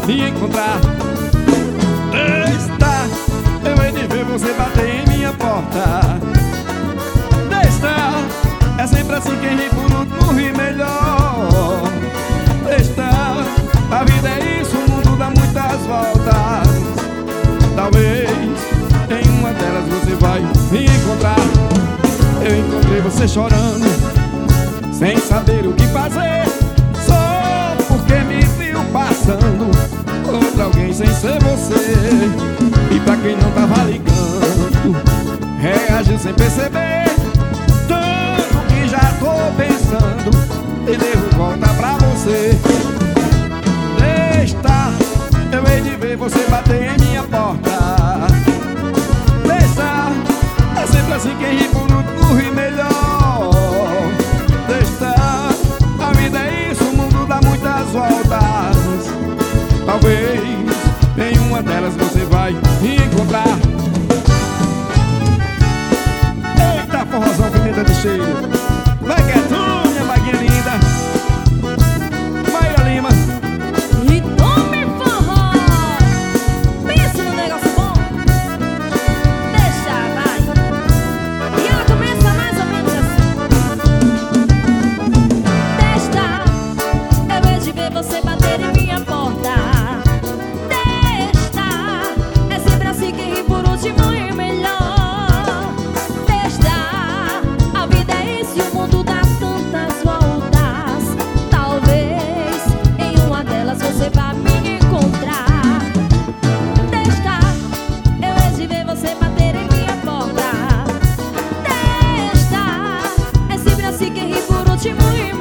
me encontrar. Desta, eu hei de ver você bater em minha porta. Desta, é sempre assim, quem ri por último ri melhor. Desta, a vida é isso, o mundo dá muitas voltas. Talvez em uma delas você vai me encontrar. Eu encontrei você chorando, sem saber o que fazer, só porque me viu passando contra alguém sem ser você. E pra quem não tava ligando, reagiu sem perceber, tanto que já tô pensando e devo voltar pra você. Desta, eu hei de ver você bater em minha porta. Desta, é sempre assim, quem ri por último ri melhor. Desta, a vida é isso, o mundo dá muitas voltas. Talvez em uma delas você vai me encontrar. Eita, forrozão, pimenta de cheiro. Vai que é tu, minha vaguinha linda. Maíra Lima. E tome forró. Pensa no negócio bom. Deixa, vai. E ela começa mais ou menos assim. Desta, eu hei de ver você bater em minha porta. Desta, é sempre assim, quem ri por último e melhor. Desta, a vida é isso e o mundo dá tantas voltas. Talvez em uma delas você vá me encontrar. Desta, eu hei de ver você bater em minha porta. Desta, é sempre assim, quem ri por último e